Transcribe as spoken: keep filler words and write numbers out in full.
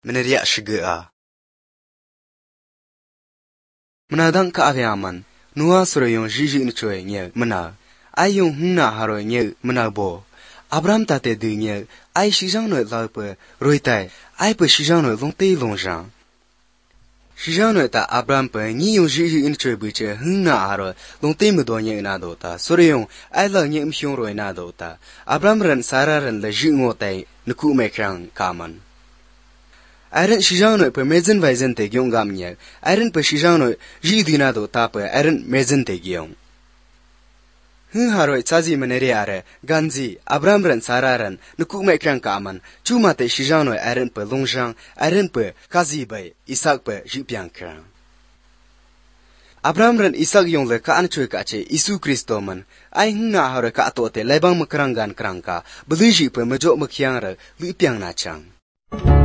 meneria shigea. Menadang ka aviaman, nuwa soroyong jiji inchoy nye mena, ayong hna haro nye mena bo. Abraham tate du nye, ay shijang no laupe, roitai, ay pe shijang no long te long jang. Shijang no ta Abraham pe nyi yung jiji inchoy buche hna haro long te mudo nye na do ta, soroyong ay la nye mhyong roi na do ta. Abraham ren sara ren le ji ngotai, nuku me krang kaman. Aaron shijang no pe mezen vaizen te gyong gam nye, Aaron pe shijang no ji dina do ta pe Aaron mezen te gyong. Hun haroi chazi manere are, ganzi, Abraham ren sara ren, nuku me krang kaman, chuma te shijang no Aaron pe longshang, Aaron pe kazi bay, Isaac pe ji piang krang. Abraham ren Isaac yong le ka an choy ka che Isu Kristo man, ay hna haroi ka to te lebang makrang gan krang ka, beli ji pe majo makhyang re, lu piang na chang.